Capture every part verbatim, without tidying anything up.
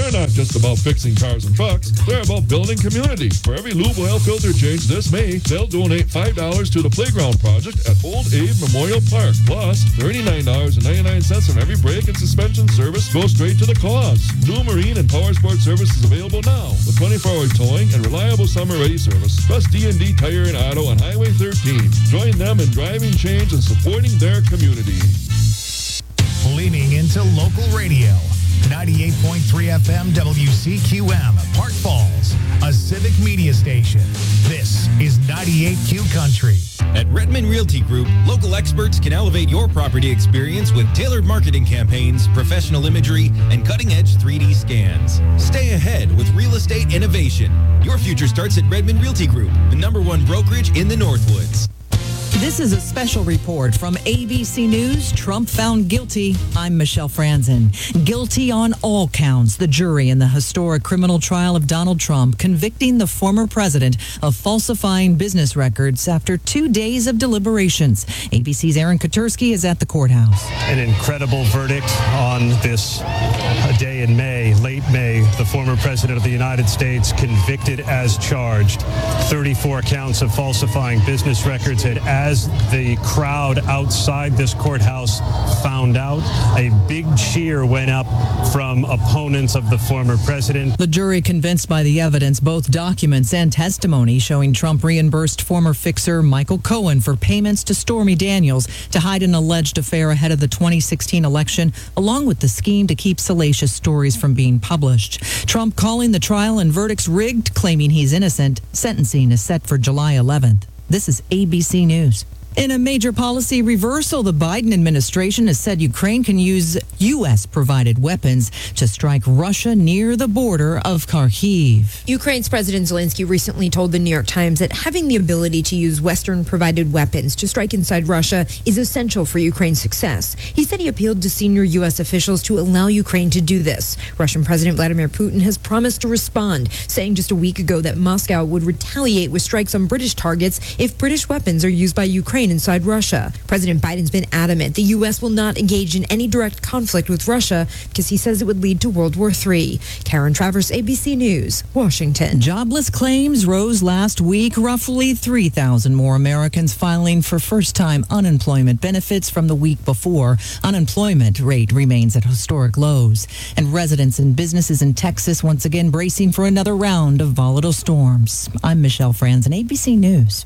They're not just about fixing cars and trucks. They're about building community. For every lube oil filter change this May, they'll donate five dollars to the Playground Project at Old Abe Memorial Park. Plus, thirty-nine dollars and ninety-nine cents on every brake and suspension service goes straight to the cause. New Marine and Power Sport service is available now with twenty-four hour towing and reliable summer-ready service. Plus D and D Tire and Auto on Highway thirteen. Join them in driving change and supporting their community. Leaning into local radio. ninety-eight point three F M W C Q M, Park Falls, a civic media station. This is ninety-eight Q Country. At Redmond Realty Group, local experts can elevate your property experience with tailored marketing campaigns, professional imagery, and cutting-edge three D scans. Stay ahead with real estate innovation. Your future starts at Redmond Realty Group, the number one brokerage in the Northwoods. This is a special report from A B C News. Trump found guilty. I'm Michelle Franzen. Guilty on all counts. The jury in the historic criminal trial of Donald Trump convicting the former president of falsifying business records after two days of deliberations. A B C's Aaron Katersky is at the courthouse. An incredible verdict on this day in May, late May. The former president of the United States convicted as charged. thirty-four counts of falsifying business records. And as the crowd outside this courthouse found out, a big cheer went up from opponents of the former president. The jury convinced by the evidence, both documents and testimony showing Trump reimbursed former fixer Michael Cohen for payments to Stormy Daniels to hide an alleged affair ahead of the twenty sixteen election, along with the scheme to keep salacious stories from being published. Trump calling the trial and verdicts rigged, claiming he's innocent. Sentencing is set for July eleventh. This is A B C News. In a major policy reversal, the Biden administration has said Ukraine can use U S-provided weapons to strike Russia near the border of Kharkiv. Ukraine's President Zelensky recently told the New York Times that having the ability to use Western-provided weapons to strike inside Russia is essential for Ukraine's success. He said he appealed to senior U S officials to allow Ukraine to do this. Russian President Vladimir Putin has promised to respond, saying just a week ago that Moscow would retaliate with strikes on British targets if British weapons are used by Ukraine inside Russia. President Biden's been adamant the U S will not engage in any direct conflict with Russia because he says it would lead to World War Three. Karen Travers, A B C News, Washington. Jobless claims rose last week. Roughly three thousand more Americans filing for first-time unemployment benefits from the week before. Unemployment rate remains at historic lows. And residents and businesses in Texas once again bracing for another round of volatile storms. I'm Michelle Franzen, A B C News.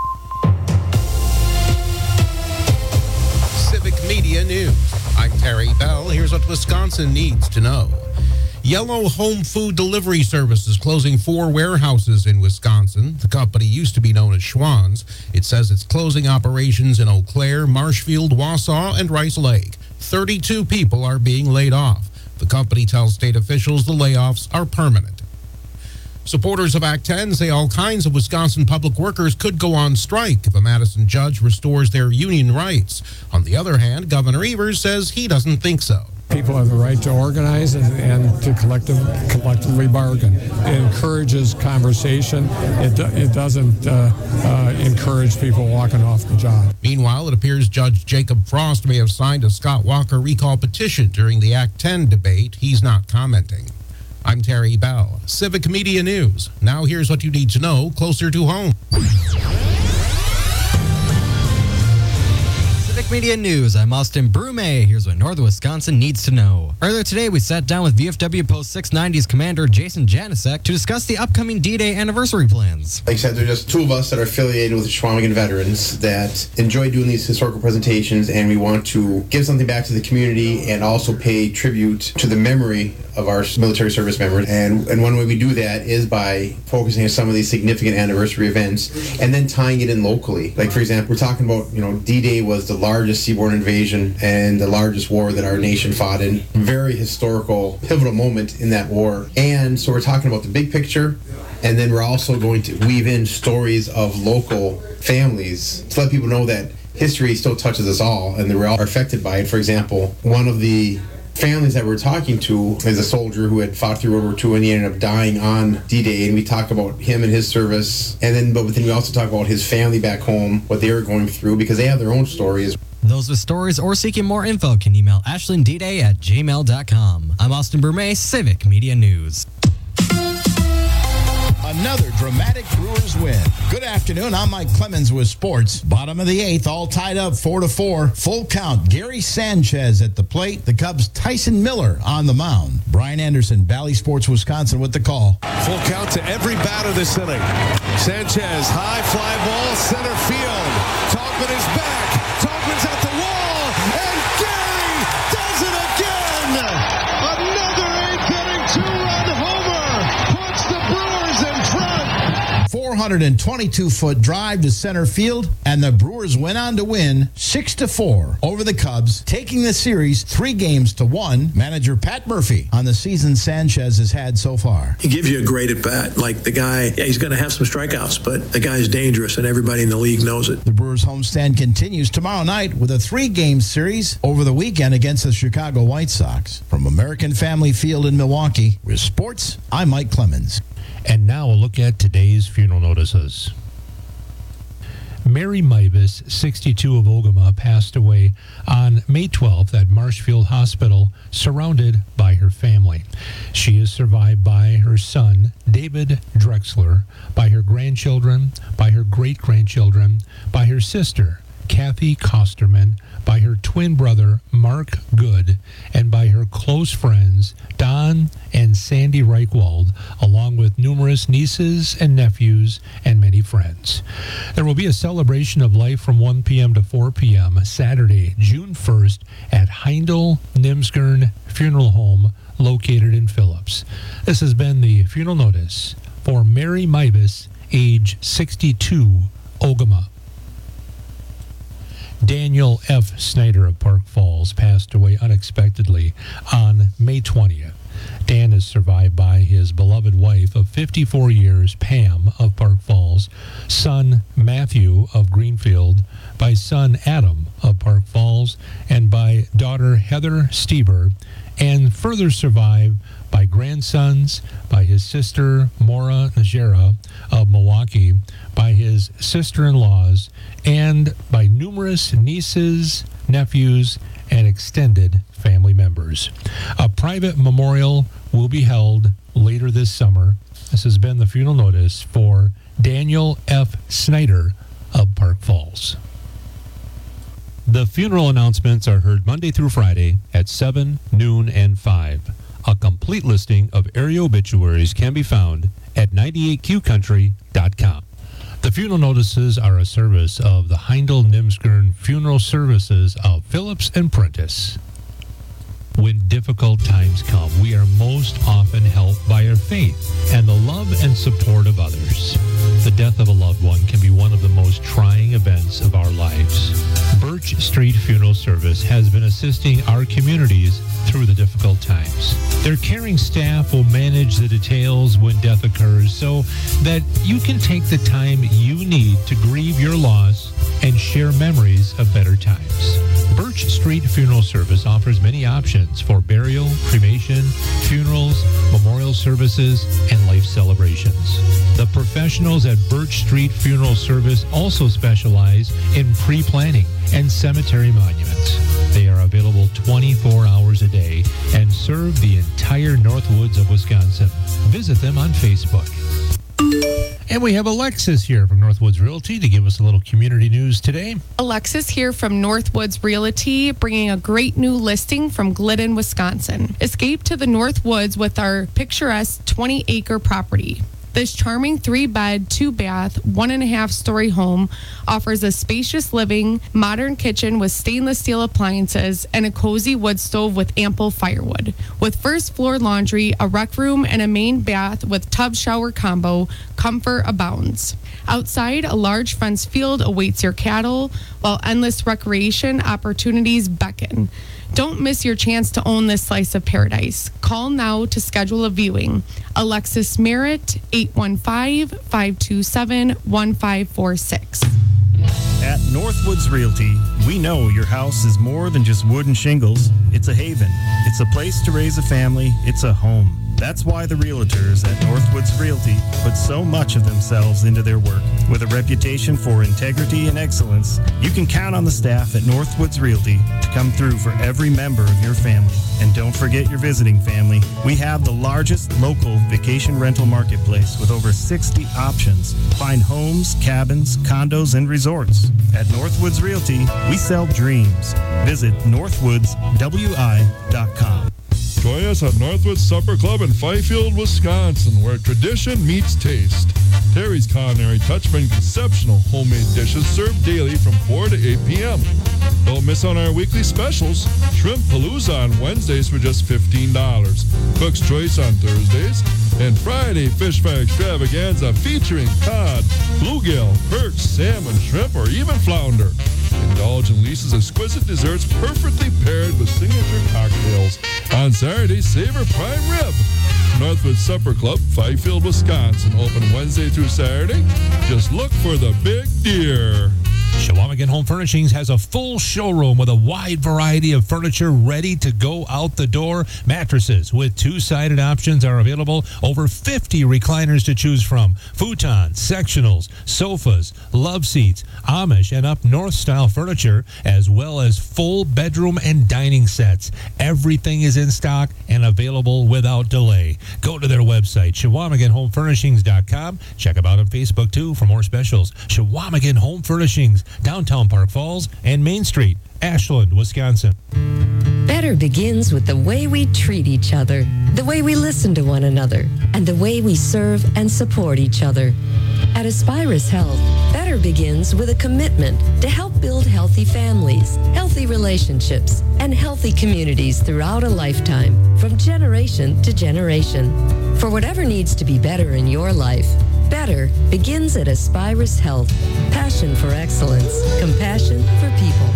Media News. I'm Terry Bell. Here's what Wisconsin needs to know. Yellow Home Food Delivery Service is closing four warehouses in Wisconsin. The company used to be known as Schwann's. It says it's closing operations in Eau Claire, Marshfield, Wausau, and Rice Lake. thirty-two people are being laid off. The company tells state officials the layoffs are permanent. Supporters of Act ten say all kinds of Wisconsin public workers could go on strike if a Madison judge restores their union rights. On the other hand, Governor Evers says he doesn't think so. People have the right to organize and, and to collective, collectively bargain. It encourages conversation. It, do, it doesn't uh, uh, encourage people walking off the job. Meanwhile, it appears Judge Jacob Frost may have signed a Scott Walker recall petition during the Act ten debate. He's not commenting. I'm Terry Bell, Civic Media News. Now here's what you need to know closer to home. Civic Media News, I'm Austin Brume. Here's what Northern Wisconsin needs to know. Earlier today, we sat down with V F W Post six ninety's commander Jason Janicek to discuss the upcoming D-Day anniversary plans. Like I said, there's just two of us that are affiliated with the Chequamegon veterans that enjoy doing these historical presentations, and we want to give something back to the community and also pay tribute to the memory of our military service members. And, and one way we do that is by focusing on some of these significant anniversary events and then tying it in locally. Like, for example, we're talking about, you know, D-Day was the largest seaborne invasion and the largest war that our nation fought in. Very historical, pivotal moment in that war. And so we're talking about the big picture, and then we're also going to weave in stories of local families to let people know that history still touches us all and that we all are affected by it. For example, one of the families that we're talking to is a soldier who had fought through World War Two, and he ended up dying on D-Day, and we talk about him and his service, and then but then we also talk about his family back home, what they were going through, because they have their own stories. Those with stories or seeking more info can email ashlandday at gmail dot com. I'm Austin Brumet, Civic Media News. Another dramatic Brewers win. Good afternoon. I'm Mike Clemens with sports. Bottom of the eighth, all tied up four to four. Full count. Gary Sanchez at the plate. The Cubs' Tyson Miller on the mound. Brian Anderson, Bally Sports, Wisconsin, with the call. Full count to every batter this inning. Sanchez, high fly ball, center field. Togman is back. Togman's at the wall, and Gary does it again. Another eighth inning two-run homer puts the Brewers in front. four hundred twenty-two foot drive to center field, and the Brewers went on to win six to four over the Cubs, taking the series three games to one. Manager Pat Murphy on the season Sanchez has had so far. He gives you a great at bat. Like the guy, yeah, he's going to have some strikeouts, but the guy's dangerous, and everybody in the league knows it. The Brewers homestand continues tomorrow night with a three-game series over the weekend against the Chicago White Sox. From American Family Field in Milwaukee, with sports, I'm Mike Clemens. And now a look at today's funeral notices. Mary Mybus, sixty-two, of Ogama, passed away on May twelfth at Marshfield Hospital, surrounded by her family. She is survived by her son, David Drexler, by her grandchildren, by her great-grandchildren, by her sister, Kathy Kosterman, by her twin brother, Mark Good, and by her close friends, Don and Sandy Reichwald, along with numerous nieces and nephews and many friends. There will be a celebration of life from one p.m. to four p.m. Saturday, June first, at Heindel Nimsgern Funeral Home, located in Phillips. This has been the funeral notice for Mary Mybus, age sixty-two, Ogama. Daniel F. Snyder of Park Falls passed away unexpectedly on May twentieth. Dan is survived by his beloved wife of fifty-four years, Pam of Park Falls, son Matthew of Greenfield, by son Adam of Park Falls, and by daughter Heather Stieber, and further survived by grandsons, by his sister Maura Najera of Milwaukee, by his sister-in-laws, and by numerous nieces, nephews, and extended family members. A private memorial will be held later this summer. This has been the funeral notice for Daniel F. Snyder of Park Falls. The funeral announcements are heard Monday through Friday at seven, noon, and five. A complete listing of area obituaries can be found at ninety-eight Q country dot com. The funeral notices are a service of the Heindel Nimsgern Funeral Services of Phillips and Prentice. When difficult times come, we are most often helped by our faith and the love and support of others. The death of a loved one can be one of the most trying events of our lives. Birch Street Funeral Service has been assisting our communities through the difficult times. Their caring staff will manage the details when death occurs so that you can take the time you need to grieve your loss and share memories of better times. Birch Street Funeral Service offers many options for burial, cremation, funerals, memorial services, and life celebrations. The professionals at Birch Street Funeral Service also specialize in pre-planning and cemetery monuments. They are available twenty-four hours a day and serve the entire Northwoods of Wisconsin. Visit them on Facebook. And we have Alexis here from Northwoods Realty to give us a little community news today. Alexis here from Northwoods Realty, bringing a great new listing from Glidden, Wisconsin. Escape to the Northwoods with our picturesque twenty-acre property. This charming three-bed, two-bath, one-and-a-half-story home offers a spacious living, modern kitchen with stainless steel appliances, and a cozy wood stove with ample firewood. With first-floor laundry, a rec room, and a main bath with tub-shower combo, comfort abounds. Outside, a large fenced field awaits your cattle, while endless recreation opportunities beckon. Don't miss your chance to own this slice of paradise. Call now to schedule a viewing. Alexis Merritt, eight one five, five two seven, one five four six. At Northwoods Realty, we know your house is more than just wood and shingles. It's a haven. It's a place to raise a family. It's a home. That's why the realtors at Northwoods Realty put so much of themselves into their work. With a reputation for integrity and excellence, you can count on the staff at Northwoods Realty to come through for every member of your family. And don't forget your visiting family. We have the largest local vacation rental marketplace with over sixty options. Find homes, cabins, condos, and resorts. At Northwoods Realty, we sell dreams. Visit northwoods w i dot com. Join us at Northwoods Supper Club in Fifield, Wisconsin, where tradition meets taste. Terry's Culinary Touch brings exceptional homemade dishes served daily from four to eight p.m. Don't miss on our weekly specials. Shrimp Palooza on Wednesdays for just fifteen dollars. Cook's Choice on Thursdays. And Friday Fish Fry Extravaganza featuring cod, bluegill, perch, salmon, shrimp, or even flounder. Indulge in Lisa's exquisite desserts perfectly paired with signature cocktails. On Saturday, savor prime rib. Northwood Supper Club, Fifield, Wisconsin. Open Wednesday through Saturday. Just look for the big deer. Chequamegon Home Furnishings has a full showroom with a wide variety of furniture ready to go out the door. Mattresses with two-sided options are available. Over fifty recliners to choose from. Futons, sectionals, sofas, love seats, Amish and up north style furniture, as well as full bedroom and dining sets. Everything is in stock and available without delay. Go to their website, Chequamegon Home Furnishings dot com. Check them out on Facebook, too, for more specials. Chequamegon Home Furnishings, downtown Park Falls and Main Street, Ashland, Wisconsin. Better begins with the way we treat each other, the way we listen to one another, and the way we serve and support each other. At Aspirus Health, better begins with a commitment to help build healthy families, healthy relationships, and healthy communities throughout a lifetime, from generation to generation. For whatever needs to be better in your life, better begins at Aspirus Health. Passion for excellence, compassion for people.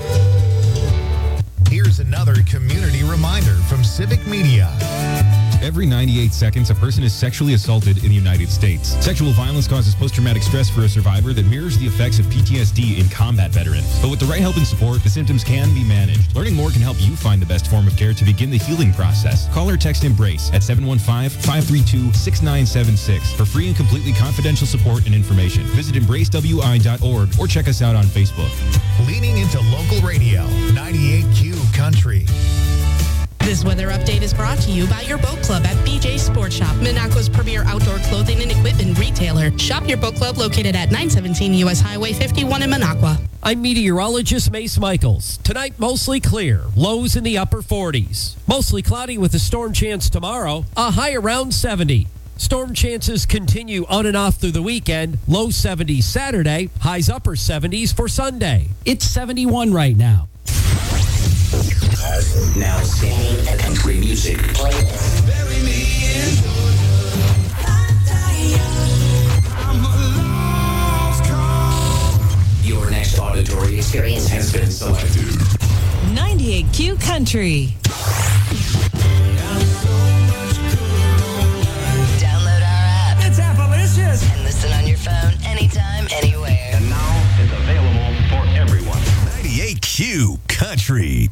Here's another community reminder from Civic Media. Every ninety-eight seconds, a person is sexually assaulted in the United States. Sexual violence causes post-traumatic stress for a survivor that mirrors the effects of P T S D in combat veterans. But with the right help and support, the symptoms can be managed. Learning more can help you find the best form of care to begin the healing process. Call or text EMBRACE at seven one five, five three two, six nine seven six for free and completely confidential support and information. Visit embrace w i dot org or check us out on Facebook. Leaning into local radio, ninety-eight Q Country. This weather update is brought to you by your boat club at B J Sports Shop, Minocqua's premier outdoor clothing and equipment retailer. Shop your boat club located at nine seventeen U S Highway fifty-one in Minocqua. I'm meteorologist Mace Michaels. Tonight, mostly clear. Lows in the upper forties. Mostly cloudy with a storm chance tomorrow. A high around seventy. Storm chances continue on and off through the weekend. Low seventies Saturday. Highs upper seventies for Sunday. It's seventy-one right now. Now singing a country music playlist. Bury me in Georgia. Your next auditory experience has been selected. ninety-eight Q Country. Download our app. It's Appalicious. And listen on your phone anytime, anywhere. And now it's available for everyone. ninety-eight Q Country.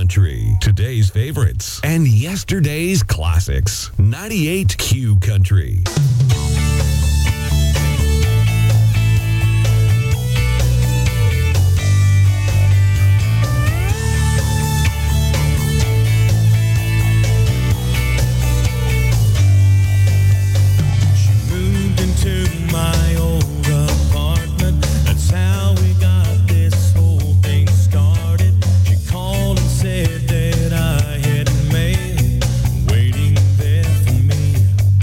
Country. Today's favorites and yesterday's classics. ninety-eight Q Country. My old apartment, that's how we got this whole thing started. She called and said that I had mail waiting there for me.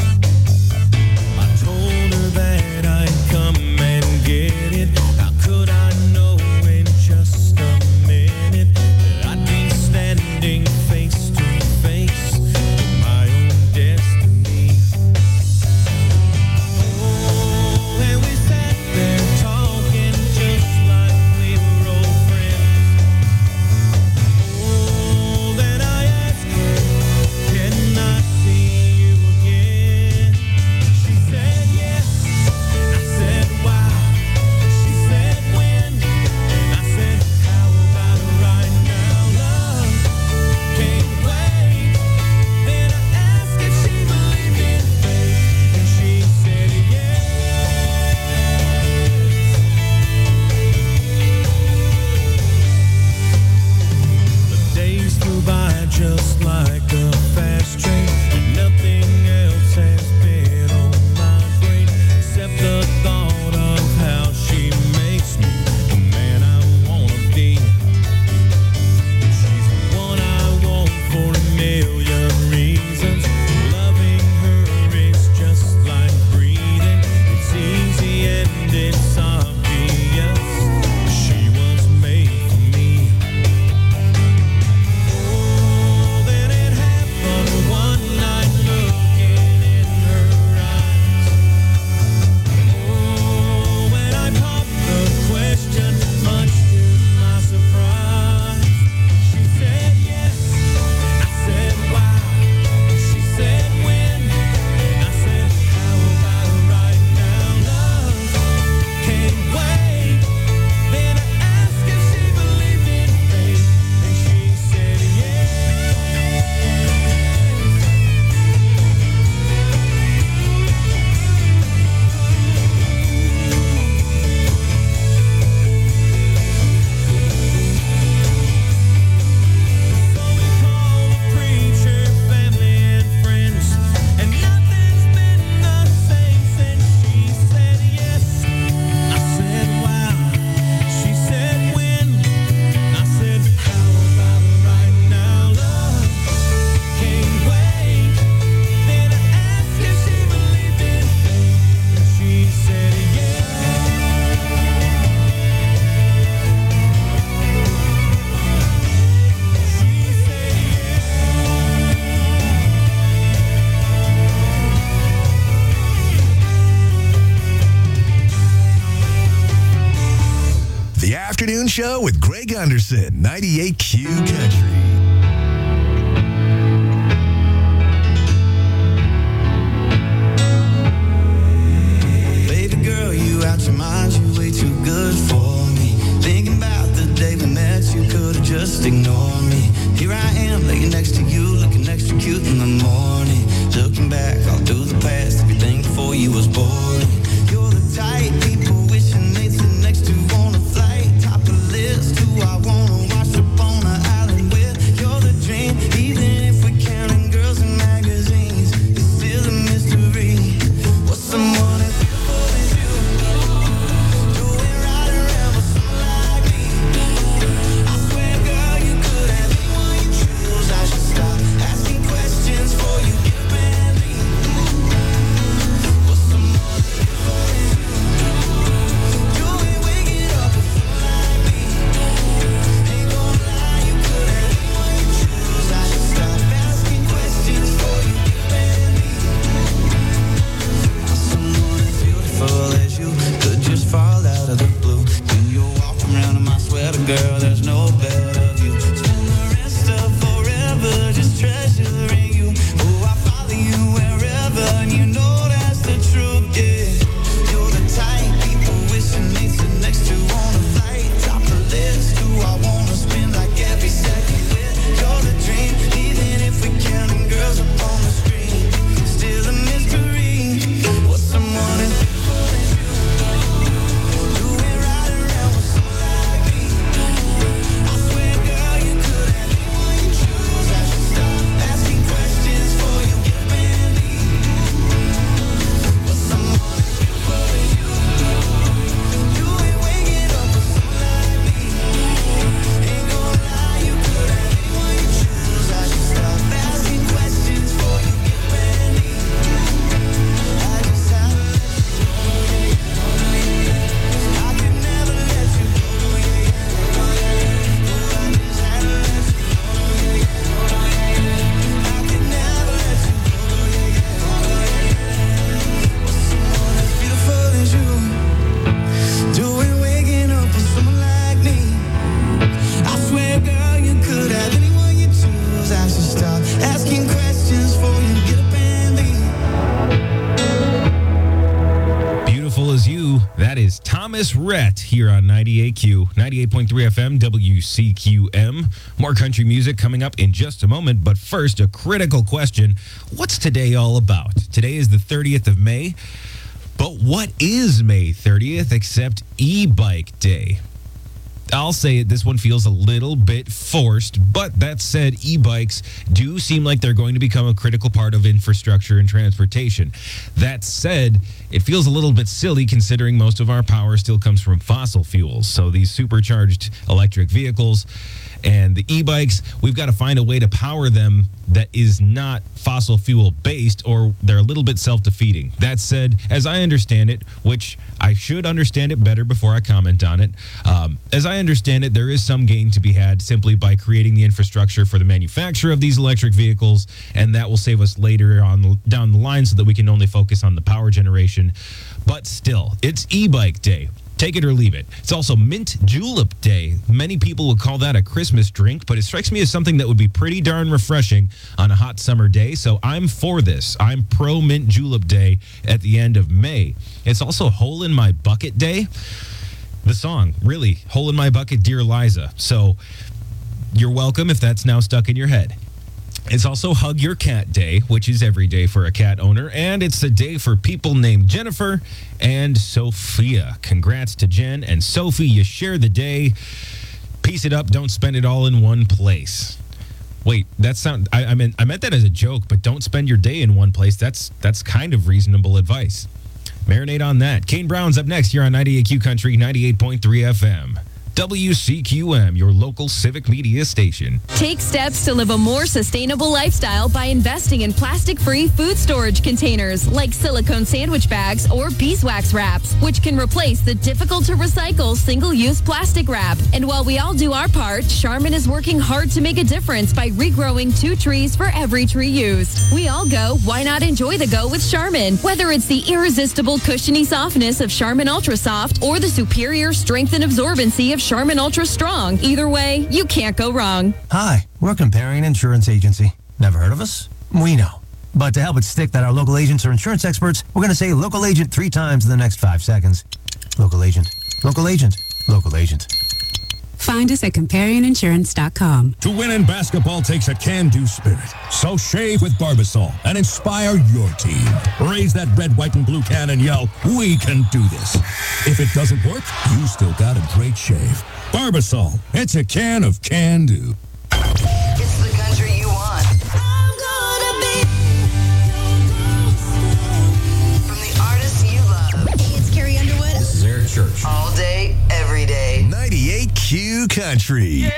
I told her that I'd come and get it. How could I know in just a minute that I'd be standing face to face with my own destiny? And we sat there talking just like we were old friends. Oh, then I asked her, can I see you again? She said yes. I said why? She said when? And I said how about right now? Love can't wait. Then I asked if she believed in fate, and she said yes. Days flew by just like a fast train, and nothing else has been on my brain except the thought of how she makes me the man I wanna be. She's the one I want for a million reasons. Loving her is just like breathing. It's easy and it's obvious. She was made for me. Oh, then it happened one night looking in her eyes. Oh, when I popped the question, much to my surprise, she said yes. I said why? She said when? And I said how about right now? Love can't wait. Then I asked if she believed in fate, and she said yes. So we called the preacher, family and friends, and nothing's been the same since she said yes. I said wow. She said when? I said how about right now? Love can't wait. Then I asked if she believed in fate, and she said yes. She said The Afternoon Show with Greg Anderson, ninety-eight Q Country. Baby girl, you out your mind, you way too good for me. Thinking about the day we met, you could've just ignored me. Here I am, laying next to you, looking extra cute in the morning. Looking back all through the past, everything before you was boring. You're the type people wishing they'd sit next to on a flight. Top of the list, who I wanna watch up on an island with. You're the dream, even if we're counting girls in magazines. It's still a mystery. What's someone as beautiful as you doing right around with someone like me? I swear, girl, you could have anyone you choose. I should stop asking questions before you get mad at me. What's someone as beautiful as you doing, waking up with someone like me? Ain't gonna lie, you could have anyone you choose. I should stop asking questions before you get mad at me. Someone as beautiful as you could just fall out of the blue. Do you walk around and I swear to girl, there's no better view. Spend the rest of forever just treasuring you. Oh, I follow you wherever, and you know that's the truth, yeah. You're the type people wishing they'd sit next to on a flight. Top of the list, who I wanna spend like every second with. is Thomas Rhett here on ninety-eight Q, ninety-eight point three F M, W C Q M. More country music coming up in just a moment, but first, a critical question. What's today all about? Today is the thirtieth of May, but what is May thirtieth except e-bike day? I'll say it, this one feels a little bit forced, but that said, e-bikes do seem like they're going to become a critical part of infrastructure and transportation. That said, it feels a little bit silly considering most of our power still comes from fossil fuels. So these supercharged electric vehicles and the e-bikes, we've got to find a way to power them that is not fossil fuel based, or they're a little bit self-defeating. That said, as I understand it, which I should understand it better before I comment on it, um, as I understand it, there is some gain to be had simply by creating the infrastructure for the manufacture of these electric vehicles, and that will save us later on down the line so that we can only focus on the power generation. But still, it's e-bike day. Take it or leave it. It's also Mint Julep Day. Many people would call that a Christmas drink, but it strikes me as something that would be pretty darn refreshing on a hot summer day, so I'm for this. I'm pro Mint Julep Day at the end of May. It's also Hole in My Bucket Day. The song, really, Hole in My Bucket, Dear Liza. So you're welcome if that's now stuck in your head. It's also Hug Your Cat Day, which is every day for a cat owner, and it's a day for people named Jennifer and Sophia. Congrats to Jen and Sophie. You share the day. Piece it up. Don't spend it all in one place. Wait, that sound I, I meant I meant that as a joke, but don't spend your day in one place. That's that's kind of reasonable advice. Marinate on that. Kane Brown's up next here on ninety-eight Q Country, ninety-eight point three F M. W C Q M, your local civic media station. Take steps to live a more sustainable lifestyle by investing in plastic-free food storage containers like silicone sandwich bags or beeswax wraps, which can replace the difficult-to-recycle single-use plastic wrap. And while we all do our part, Charmin is working hard to make a difference by regrowing two trees for every tree used. We all go, why not enjoy the go with Charmin? Whether it's the irresistible cushiony softness of Charmin Ultra Soft or the superior strength and absorbency of Charmin Ultra Strong. Either way, you can't go wrong. Hi, we're Comparion Insurance Agency. Never heard of us? We know. But to help it stick that our local agents are insurance experts, we're going to say local agent three times in the next five seconds. Local agent, local agent, local agent. Find us at comparion insurance dot com. To win in basketball takes a can-do spirit. So shave with Barbasol and inspire your team. Raise that red, white, and blue can and yell, we can do this. If it doesn't work, you still got a great shave. Barbasol, it's a can of can-do. It's the country you want. I'm gonna be from the artists you love. Hey, it's Carrie Underwood. This is Eric Church. All day, every day. ninety-eight Q Country. Yeah!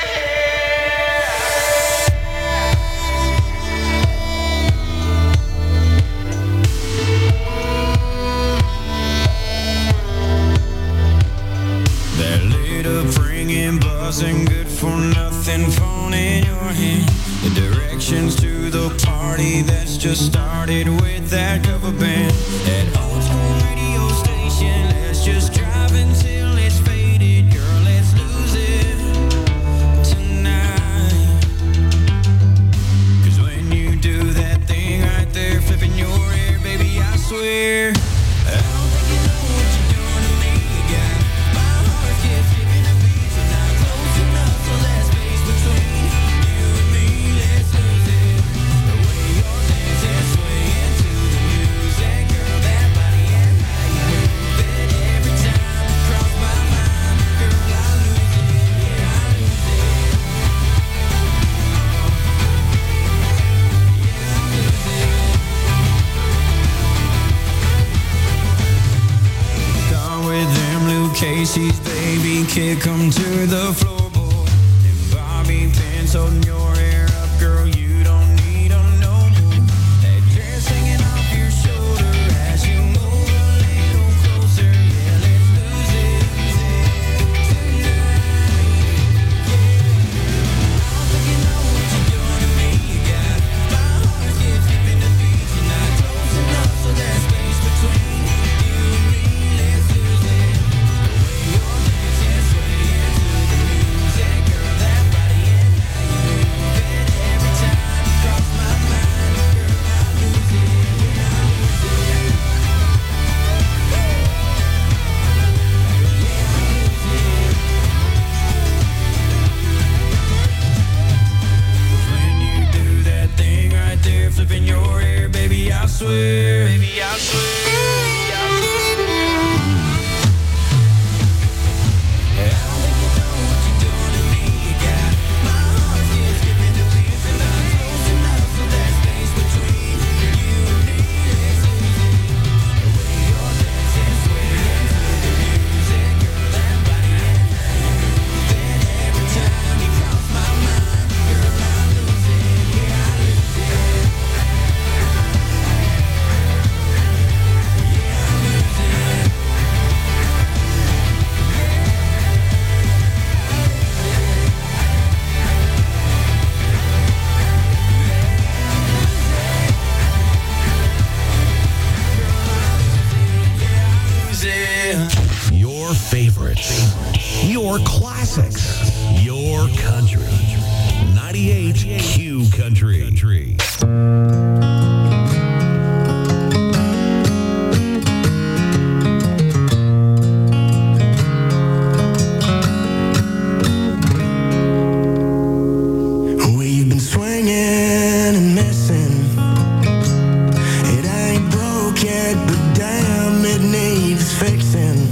That little ringing, buzzing, good for nothing phone in your hand. The directions to the party that's just started with that cover band. That old school radio station, let's just drive until it's faded. Girl, let's lose it tonight. Cause when you do that thing right there, flipping your hair, baby, I swear I don't think you know what you're doing to me. Got my heart gets skipping a beat, so not close enough for that space between you and me. Let's lose it. The way you're dancing, swaying to the music. swear, baby, I swear. Your favorites. Your classics. Your country. ninety-eight Q Country. We've been swinging and missing. It ain't broke yet, but damn, it needs fixing.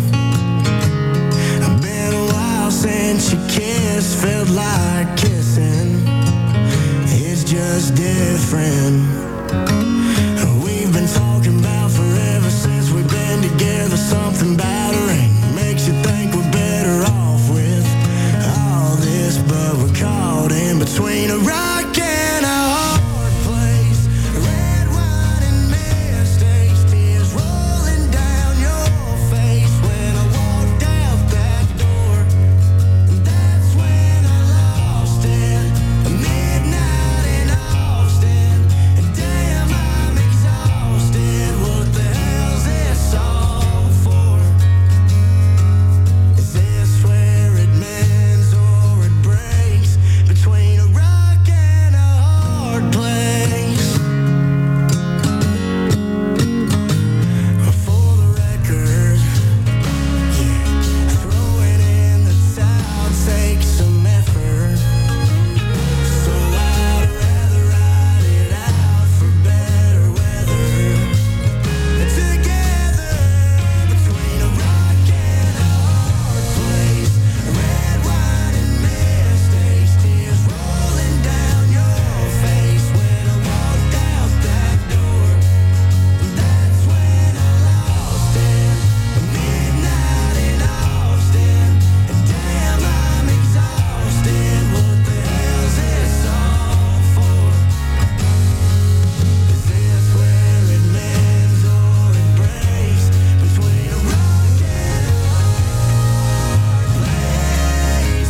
Been a while since you kissed, felt like kissing. It's just different. We've been talking about forever since we've been together. Something about her ain't makes you think we're better off with all this, but we're caught in between a rock and a hard place. Red wine and mistakes, tears rolling down your face when I walked out that door. That's when I lost it. Midnight in Austin, and damn, I'm exhausted. What the hell's this all for? Is this where it mends or it breaks? Between a rock and a hard place. For the record, yeah, throwing in the towel takes some effort. So I'd rather ride it out for better weather. Together, between a rock and a hard place. Red wine and mistakes, tears rolling down your face when I walked out that door. That's when I lost it. Midnight in Austin, and damn, I'm exhausted. What the hell's this all for? Is this where it mends or it breaks? Between a rock and a hard place.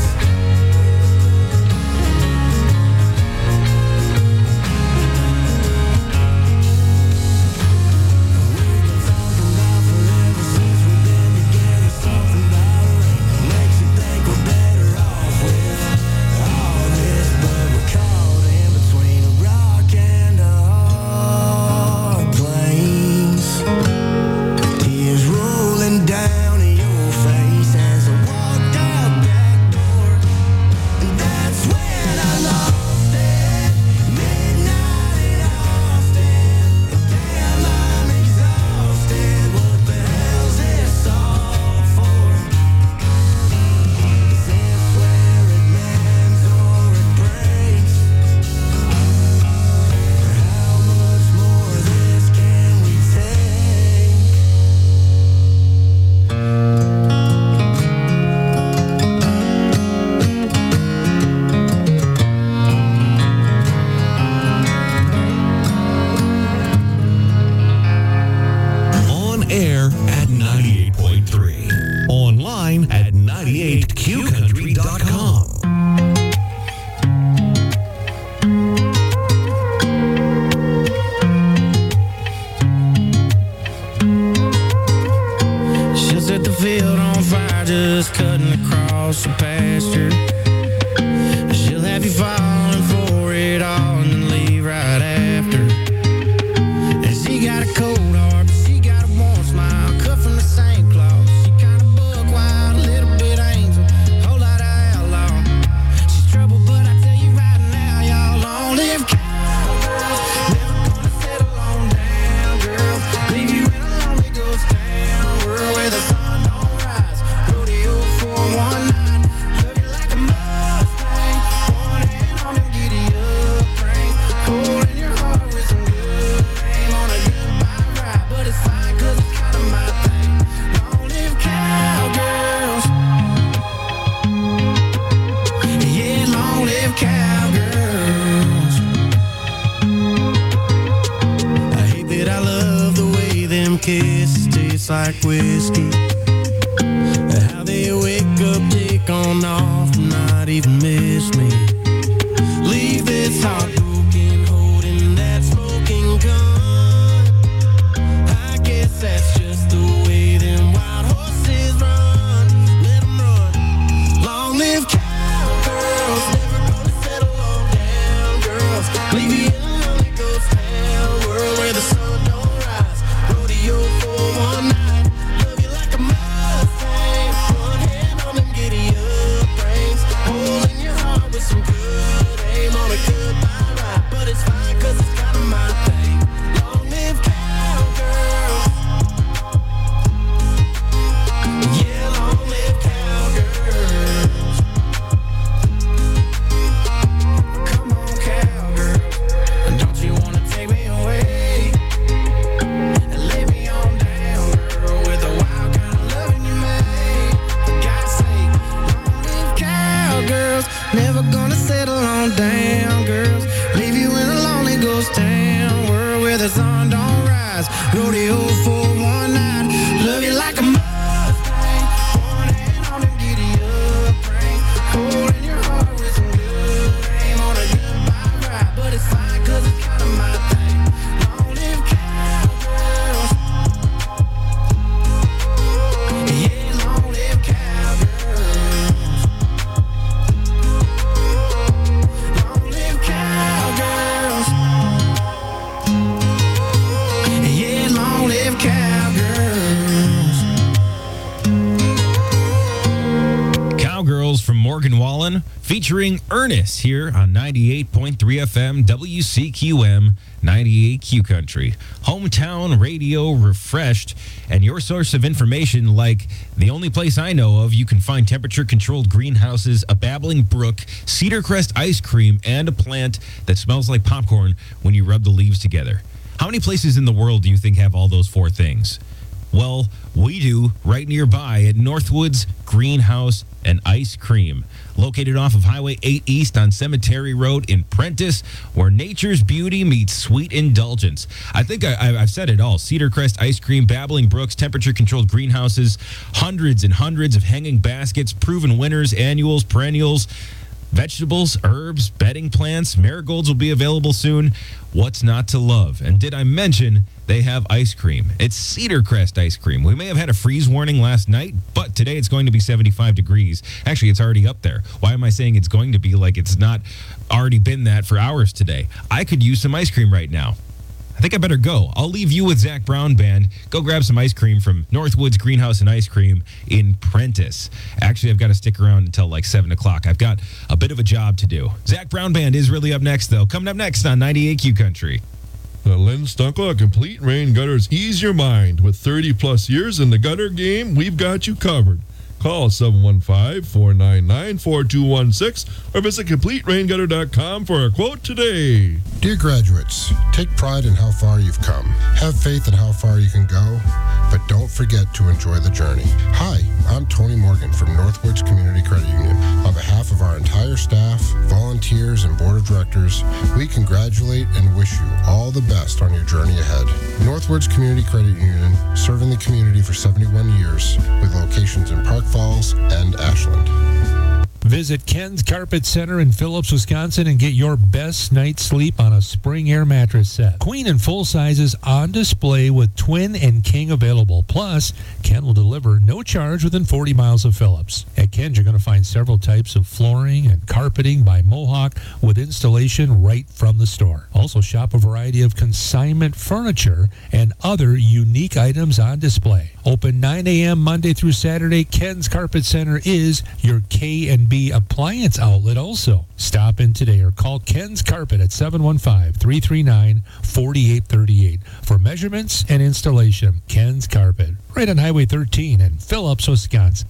Something about her ain't makes you think we're better off with all this, but we're caught in between a rock and a hard place. Tears rolling down your face as I walked out that door, and that's when I lost it. Midnight in Austin, and damn, I'm exhausted. What the hell's this all for? Is this where it mends or it breaks? How much more of this can we take? On air at ninety-eight point three. Online at ninety-eight q country dot com. She'll set the field on fire, just cutting across the pasture. She'll have you falling for it all and then leave right after. And she got a cold heart, but she got a warm smile, cut from the same cloth. She kind of buck wild, a little bit angel, whole lot of outlaw. She's trouble, but I tell you right now, y'all long live cowgirls. Never gonna settle on down. just like whiskey. How they wake up, take on off, not even miss me. Leave this heart broken, holding that smoking gun. I guess that's just the way them wild horses run. Let them run. Long live cowgirls, never gonna settle on down girls. Leave you in a lonely ghost town world where the sun don't rise. Rodeo for one night, love you like a Mustang. One hand on them giddy up reins, hole in your heart with some good aim on a goodbye ride. But it's fine 'cause it's kind of my thing. Long live cowgirls. Yeah, long live cowgirls. Come on, cowgirl. Don't you wanna take me away and lay me on down, girl, with the wild kind of loving you made? For God's sake, long live cowgirls. Never gonna settle on down, girls. Leave you in a lonely ghost town world where the sun don't rise. Rodeo for one night, love you like a Mustang. One hand on them giddy up reins, holding your heart with some good aim on a goodbye ride. But it's fine 'cause it's kind of my thing. Long live cowgirls. Yeah, long live cowgirls. Long live cowgirls. Yeah, long live cowgirls. Cowgirls from Morgan Wallen featuring Ernest here on ninety-eight point three F M W C Q M ninety-eight Q Country. Hometown radio refreshed, and your source of information, like the only place I know of you can find temperature-controlled greenhouses, a babbling brook, Cedar Crest ice cream, and a plant that smells like popcorn when you rub the leaves together. How many places in the world do you think have all those four things? Well, we do right nearby at Northwoods Greenhouse and Ice Cream, located off of Highway eight East on Cemetery Road in Prentice, where nature's beauty meets sweet indulgence. I think I, I've said it all. Cedar Crest Ice Cream, babbling brooks, temperature-controlled greenhouses, hundreds and hundreds of hanging baskets, proven winners, annuals, perennials, vegetables, herbs, bedding plants. Marigolds will be available soon. What's not to love? And did I mention they have ice cream? It's Cedar Crest ice cream. We may have had a freeze warning last night, but today it's going to be seventy-five degrees. Actually, it's already up there. Why am I saying it's going to be like it's not already been that for hours today? I could use some ice cream right now. I think I better go. I'll leave you with Zach Brown Band. Go grab some ice cream from Northwoods Greenhouse and Ice Cream in Prentice. Actually, I've got to stick around until like seven o'clock. I've got a bit of a job to do. Zach Brown Band is really up next, though. Coming up next on ninety-eight Q Country. The Lynn Stunkel Complete Rain Gutters ease your mind. With thirty plus years in the gutter game, we've got you covered. Call seven one five, four nine nine, four two one six or visit complete rain gutter dot com for a quote today. Dear graduates, take pride in how far you've come. Have faith in how far you can go, but don't forget to enjoy the journey. Hi, I'm Tony Morgan from Northwoods Community Credit Union. On behalf of our entire staff, volunteers, and board of directors, we congratulate and wish you all the best on your journey ahead. Northwoods Community Credit Union, serving the community for seventy-one years, with locations in Park Falls and Ashland. Visit Ken's Carpet Center in Phillips, Wisconsin, and get your best night's sleep on a Spring Air mattress set. Queen and full sizes on display with twin and king available. Plus, Ken will deliver no charge within forty miles of Phillips. At Ken's, you're going to find several types of flooring and carpeting by Mohawk with installation right from the store. Also, shop a variety of consignment furniture and other unique items on display. Open nine a.m. Monday through Saturday. Ken's Carpet Center is your K and B appliance outlet also. Stop in today or call Ken's Carpet at seven one five, three three nine, four eight three eight for measurements and installation. Ken's Carpet, right on Highway thirteen in Phillips, Wisconsin.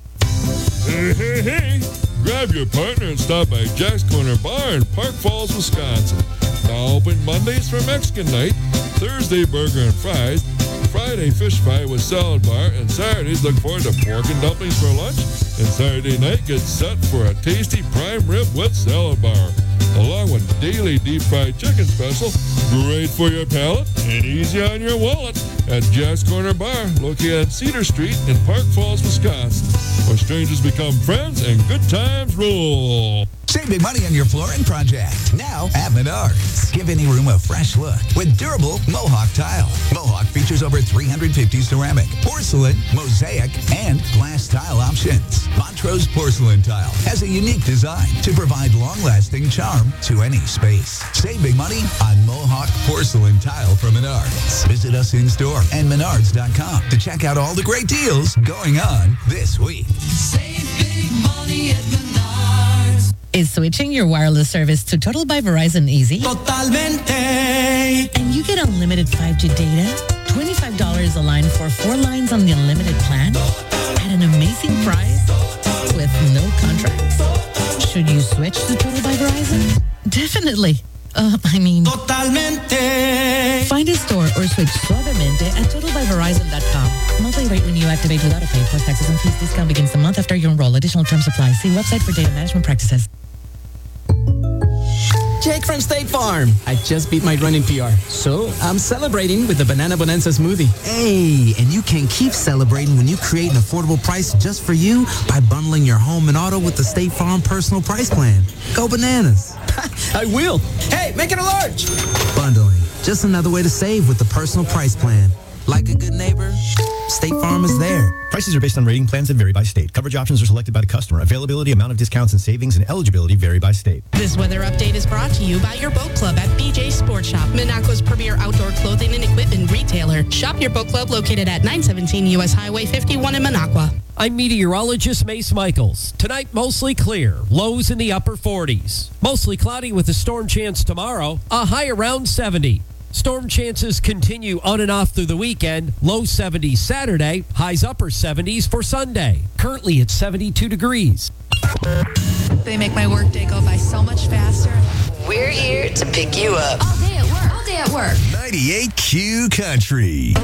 Hey, hey, hey! Grab your partner and stop by Jack's Corner Bar in Park Falls, Wisconsin. Now open Mondays for Mexican night, Thursday burger and fries, Friday fish fry with salad bar, and Saturdays look forward to pork and dumplings for lunch, and Saturday night gets set for a tasty prime rib with salad bar, along with daily deep fried chicken special, great for your palate and easy on your wallet. at Jazz Corner Bar, located on Cedar Street in Park Falls, Wisconsin, where strangers become friends and good times rule. Save big money on your flooring project. Now at Menards. Give any room a fresh look with durable Mohawk tile. Mohawk features over three hundred fifty ceramic, porcelain, mosaic, and glass tile options. Montrose Porcelain Tile has a unique design to provide long-lasting charm to any space. Save big money on Mohawk Porcelain Tile from Menards. Visit us in-store and menards dot com to check out all the great deals going on this week. Save big money at Menards. Is switching your wireless service to Total by Verizon easy? Totalmente. And you get unlimited five G data, twenty-five dollars a line for four lines on the unlimited plan, at an amazing price, with no contracts. Should you switch to Total by Verizon? Definitely. Uh, I mean... Totalmente. Find a store or switch suavemente at total by verizon dot com. Monthly rate when you activate without a pay plus taxes and fees. Discount begins the month after you enroll. Additional terms apply. See website for data management practices. Jake from State Farm. I just beat my running P R, so I'm celebrating with the Banana Bonanza smoothie. Hey, and you can keep celebrating when you create an affordable price just for you by bundling your home and auto with the State Farm Personal Price Plan. Go bananas. I will. Hey, make it a large. Bundling. Just another way to save with the Personal Price Plan. Like a good neighbor, State Farm is there. Prices are based on rating plans that vary by state. Coverage options are selected by the customer. Availability, amount of discounts and savings, and eligibility vary by state. This weather update is brought to you by your boat club at B J Sports Shop, Minocqua's premier outdoor clothing and equipment retailer. Shop your boat club located at nine seventeen U S Highway fifty-one in Minocqua. I'm meteorologist Mace Michaels. Tonight, mostly clear. Lows in the upper forties. Mostly cloudy with a storm chance tomorrow. A high around seventy. Storm chances continue on and off through the weekend. Low seventies Saturday, highs upper seventies for Sunday. Currently it's seventy-two degrees. They make my workday go by so much faster. We're here to pick you up. All day at work. All day at work. ninety-eight Q Country.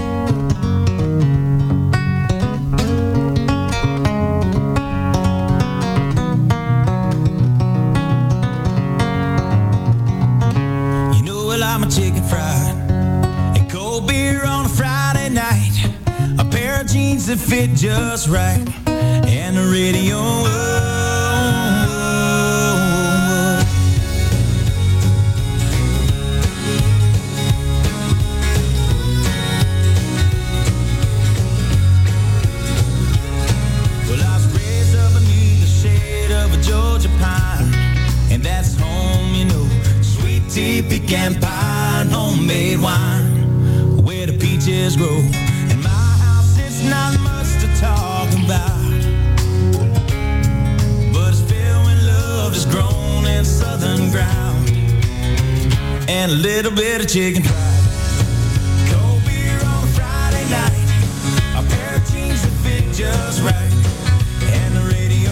I'm a chicken fried and cold beer on a Friday night, a pair of jeans that fit just right, and the radio. Oh, oh, oh. Well, I was raised up beneath the shade of a Georgia pine, and that's home, you know. Tea, pecan pie, and homemade wine, where the peaches grow. In my house, it's not much to talk about, but it's filled with love that's grown in southern ground, and a little bit of chicken fried. Cold beer on a Friday night, a pair of jeans that fit just right, and the radio.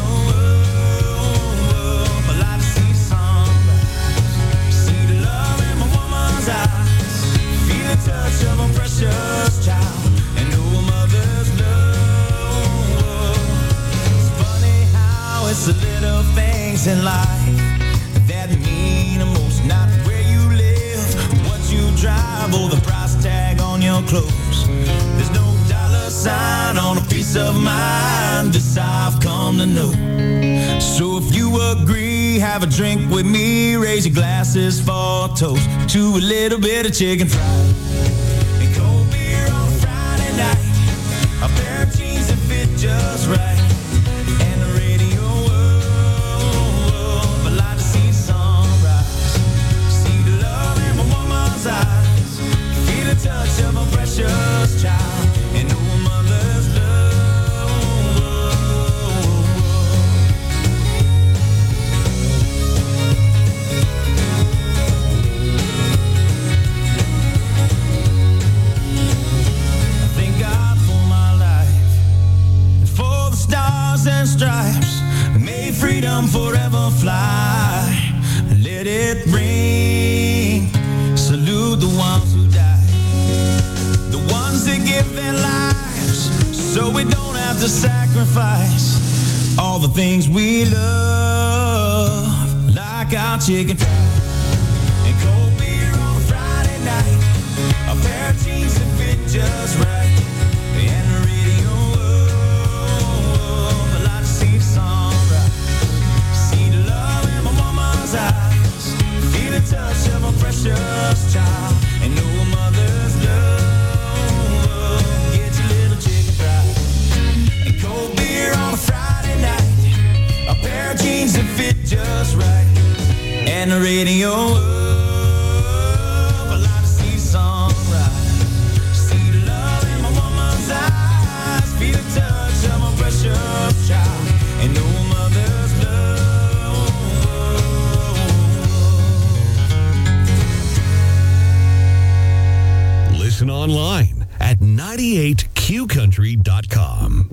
Touch of a precious child and know a mother's love. It's funny how it's the little things in life that mean the most. Not where you live, what you drive, or the price tag on your clothes. There's no dollar sign on a piece of mind. This I've come to know. So if you agree, have a drink with me. Raise your glasses for a toast to a little bit of chicken fried. A pair of jeans that fit just right, and the radio. Oh, I like to see sunrise, see the love in my woman's eyes, feel the touch of a precious child, and know a mother's and stripes, may freedom forever fly. Let it ring. Salute the ones who die, the ones that give their lives, so we don't have to sacrifice all the things we love, like our chicken fried and cold beer on a Friday night, a pair of jeans that fit just right. And the radio up, I like to see the sunrise. See the love in my mama's eyes. Feel the touch of my precious child. And know a mother's love. Get your little chicken fried. And cold beer on a Friday night. A pair of jeans that fit just right. And the radio up, I like to see the sunrise. See the love in my mama's eyes. Feel the touch of my precious child. And know a mother's love. Listen online at ninety-eight Q country dot com.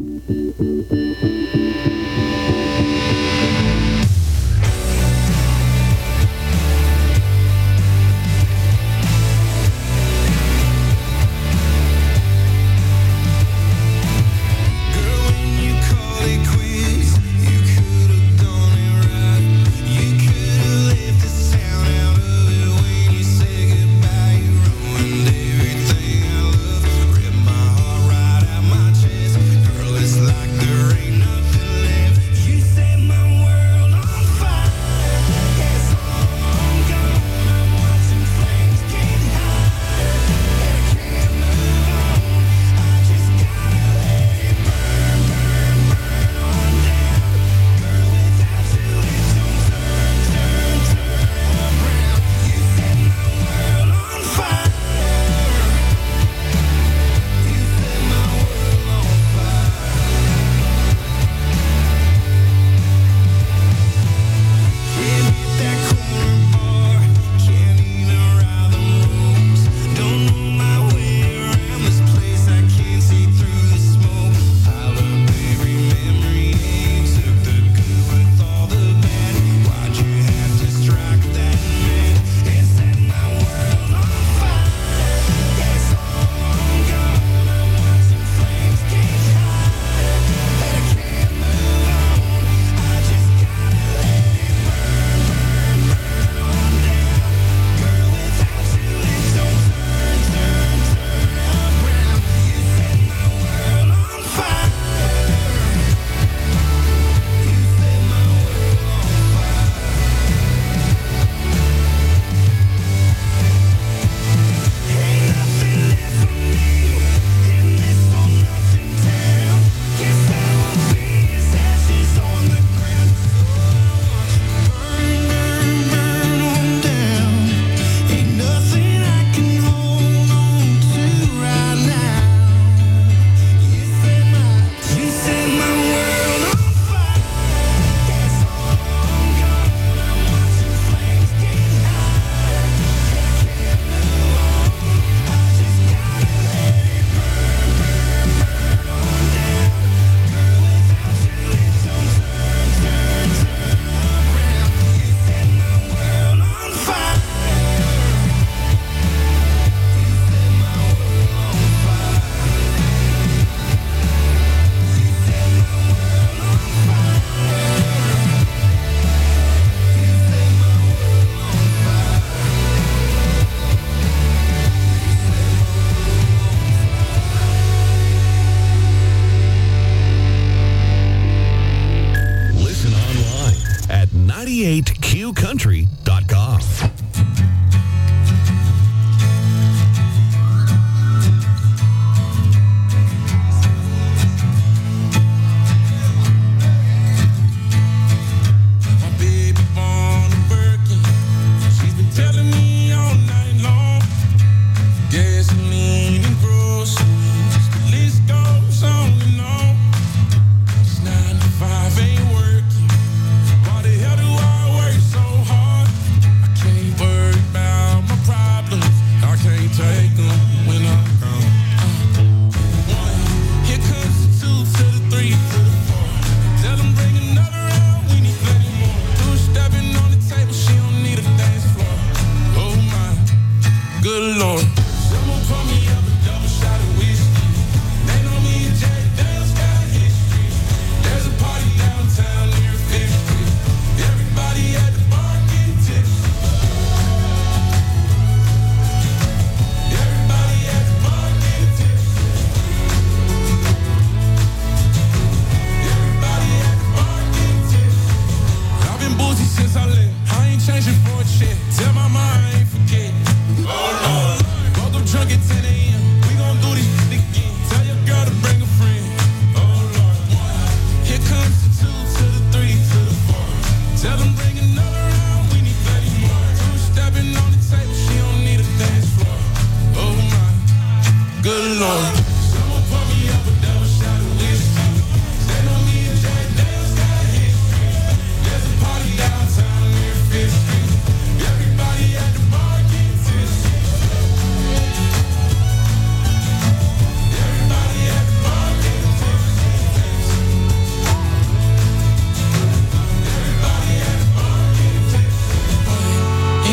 ninety-eight Q country dot com. Five ain't working. Why the hell do I work so hard? I can't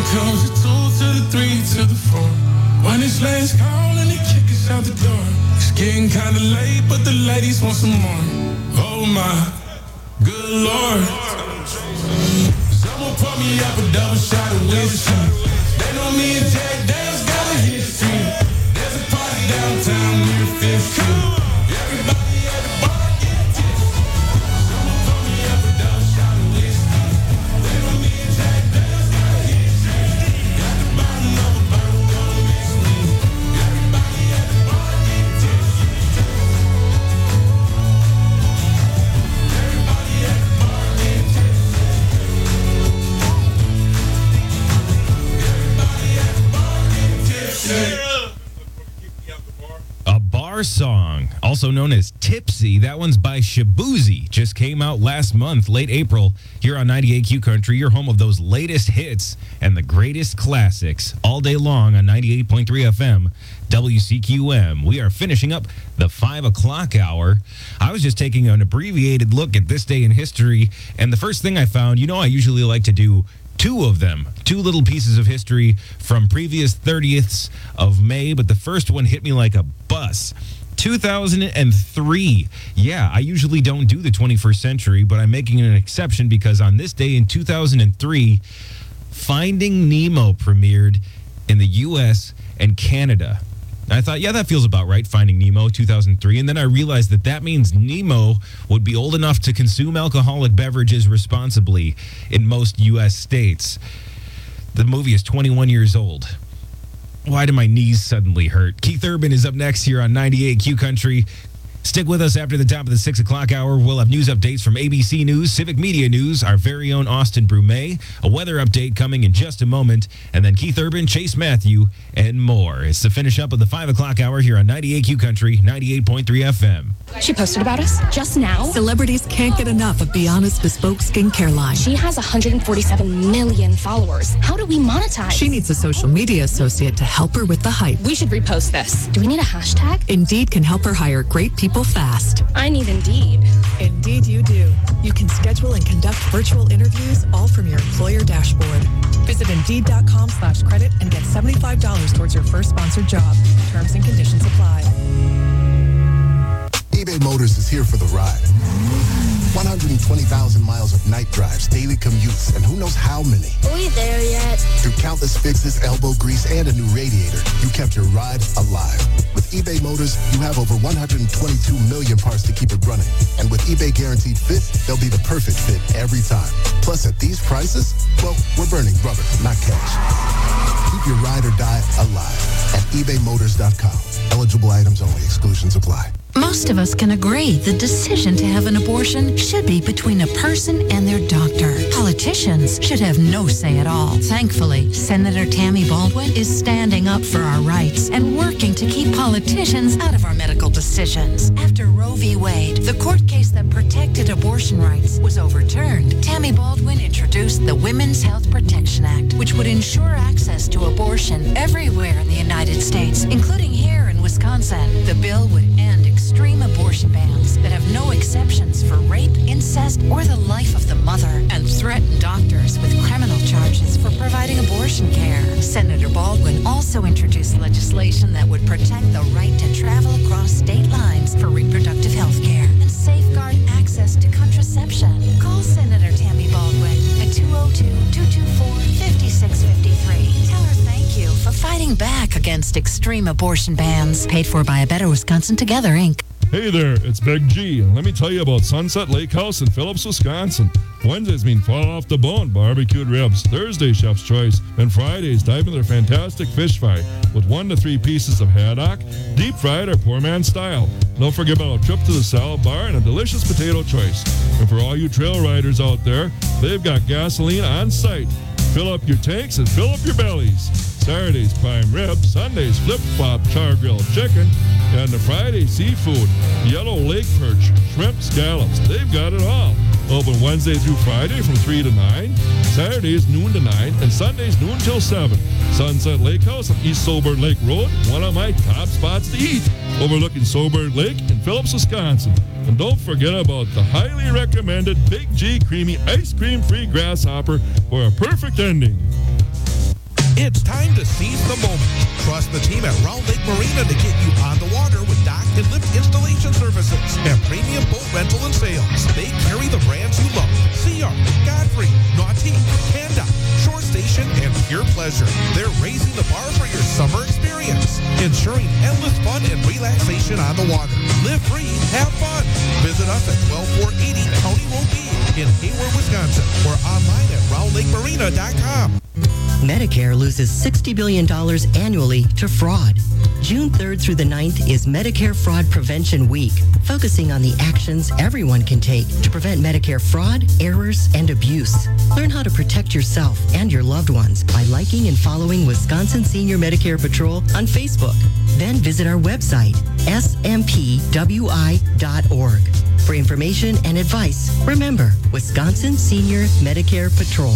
comes the two to the three to the four. When it's last call and they kick us out the door. It's getting kinda late, but the ladies want some more. Oh my, good Lord. Someone pour me up a double shot of whiskey. They know me and Jack Daniels got a history. There's a party downtown near Fifth Street. Everybody at the bar get tipsy. Someone pour me up a double shot of whiskey. They know me and Jack Daniels got a history. Got the bottom of a bottle, don't miss me. Everybody at the bar get tipsy. Everybody at the bar get tipsy. Everybody at the bar get tipsy. A bar song, also known as Tipsy. That one's by Shabuzi. Just came out last month, late April, here on ninety-eight Q Country, your home of those latest hits and the greatest classics all day long on ninety-eight point three F M, W C Q M. We are finishing up the five o'clock hour. I was just taking an abbreviated look at this day in history, and the first thing I found, you know, I usually like to do two of them, two little pieces of history from previous thirtieths of May, but the first one hit me like a bus. two thousand three. Yeah, I usually don't do the twenty-first century, but I'm making an exception because on this day in two thousand three, Finding Nemo premiered in the U S and Canada. I thought, yeah, that feels about right, Finding Nemo, two thousand three. And then I realized that that means Nemo would be old enough to consume alcoholic beverages responsibly in most U S states. The movie is twenty-one years old. Why do my knees suddenly hurt? Keith Urban is up next here on ninety-eight Q Country. Stick with us after the top of the six o'clock hour. We'll have news updates from A B C News, Civic Media News, our very own Austin Brumet, a weather update coming in just a moment, and then Keith Urban, Chase Matthew, and more. It's the finish up of the five o'clock hour here on ninety-eight Q Country, ninety-eight point three F M. She posted about us just now. Celebrities can't get enough of Beyonce's bespoke skincare line. She has one hundred forty-seven million followers. How do we monetize? She needs a social media associate to help her with the hype. We should repost this. Do we need a hashtag? Indeed can help her hire great people fast. I need Indeed. Indeed you do. You can schedule and conduct virtual interviews all from your employer dashboard. Visit Indeed.com slash credit and get seventy-five dollars towards your first sponsored job. Terms and conditions apply. eBay Motors is here for the ride. one hundred twenty thousand miles of night drives, daily commutes, and who knows how many. Are we there yet? Through countless fixes, elbow grease, and a new radiator, you kept your ride alive. With eBay Motors, you have over one hundred twenty-two million parts to keep it running. And with eBay Guaranteed Fit, they'll be the perfect fit every time. Plus, at these prices, well, we're burning rubber, not cash. Keep your ride or die alive at ebay motors dot com. Eligible items only. Exclusions apply. Most of us can agree the decision to have an abortion should be between a person and their doctor. Politicians should have no say at all. Thankfully, Senator Tammy Baldwin is standing up for our rights and working to keep politicians out of our medical decisions. After Roe v. Wade, the court case that protected abortion rights, was overturned, Tammy Baldwin introduced the Women's Health Protection Act, which would ensure access to abortion everywhere in the United States, including here in Wisconsin. The bill would end extreme abortion bans that have no exceptions for rape, incest, or the life of the mother, and threaten doctors with criminal charges for providing abortion care. Senator Baldwin also introduced legislation that would protect the right to travel across state lines for reproductive health care and safeguard access to contraception. Call Senator Tammy Baldwin at two oh two, two two four, five six five three. Tell her thank you for fighting back against extreme abortion bans. Paid for by A Better Wisconsin Together, Incorporated. Hey there, it's Big G, and let me tell you about Sunset Lake House in Phillips, Wisconsin. Wednesdays mean fall off the bone barbecued ribs. Thursday, chef's choice. And Fridays, dive into their fantastic fish fry with one to three pieces of haddock, deep fried or poor man style. Don't forget about a trip to the salad bar and a delicious potato choice. And for all you trail riders out there, they've got gasoline on site. Fill up your tanks and fill up your bellies. Saturdays, prime ribs. Sundays, flip-flop char grilled chicken. And the Friday, seafood, yellow lake perch, shrimp, scallops. They've got it all. Open Wednesday through Friday from three to nine. Saturdays, noon to nine. And Sundays, noon till seven. Sunset Lake House on East Soberg Lake Road. One of my top spots to eat. Overlooking Soberg Lake in Phillips, Wisconsin. And don't forget about the highly recommended Big G Creamy Ice Cream Free Grasshopper for a perfect ending. It's time to seize the moment. Trust the team at Round Lake Marina to get you on the water with dock and lift installation services and premium boat rental and sales. They carry the brands you love. Sea Arc, Godfrey, Nautique, Panda, Shore Station, and Pure Pleasure. They're raising the bar for your summer experience, ensuring endless fun and relaxation on the water. Live free, have fun. Visit us at twelve four eighty County Road E in Hayward, Wisconsin, or online at round lake marina dot com. Medicare loses sixty billion dollars annually to fraud. June third through the ninth is Medicare Fraud Prevention Week, focusing on the actions everyone can take to prevent Medicare fraud, errors, and abuse. Learn how to protect yourself and your loved ones by liking and following Wisconsin Senior Medicare Patrol on Facebook. Then visit our website, s m p w i dot org. For information and advice, remember, Wisconsin Senior Medicare Patrol.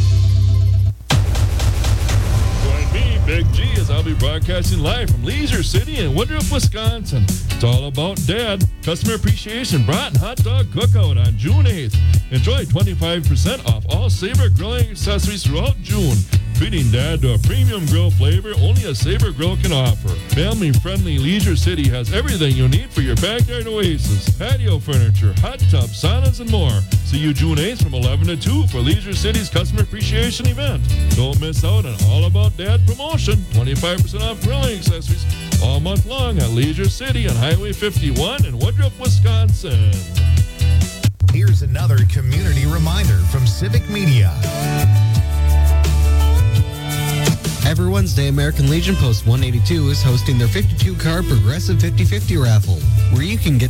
Me, Big G, as I'll be broadcasting live from Leisure City in Woodruff, Wisconsin. It's all about Dad. Customer Appreciation Brat and Hot Dog Cookout on June eighth. Enjoy twenty-five percent off all Sabre grilling accessories throughout June. Treating Dad to a premium grill flavor only a Sabre Grill can offer. Family-friendly Leisure City has everything you need for your backyard oasis. Patio furniture, hot tubs, saunas, and more. See you June eighth from eleven to two for Leisure City's Customer Appreciation event. Don't miss out on All About Dad promotion. twenty-five percent off grilling accessories all month long at Leisure City on Highway fifty-one in Woodruff, Wisconsin. Here's another community reminder from Civic Media. Every Wednesday, American Legion Post one eighty-two is hosting their fifty-two car Progressive fifty fifty raffle, where you can get